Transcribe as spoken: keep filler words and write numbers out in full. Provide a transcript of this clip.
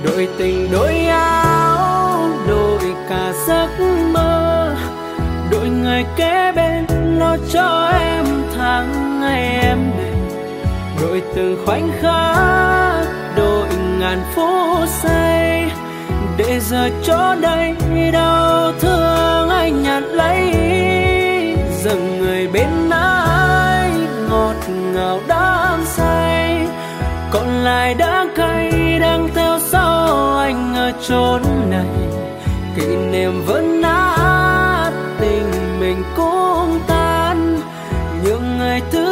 đổi tình đổi áo, đổi cả giấc mơ, đổi người kế bên lo cho em tháng ngày em đêm, đổi từng khoảnh khắc, đổi ngàn phút giây, để giờ chỗ đây đau thương anh nhặt lấy. Dừng người bên anh ngọt ngào đắm say, còn lại đã cay đang theo sau anh ở chốn này. Kỷ niệm vẫn nát, tình mình cũng tan, những người thứ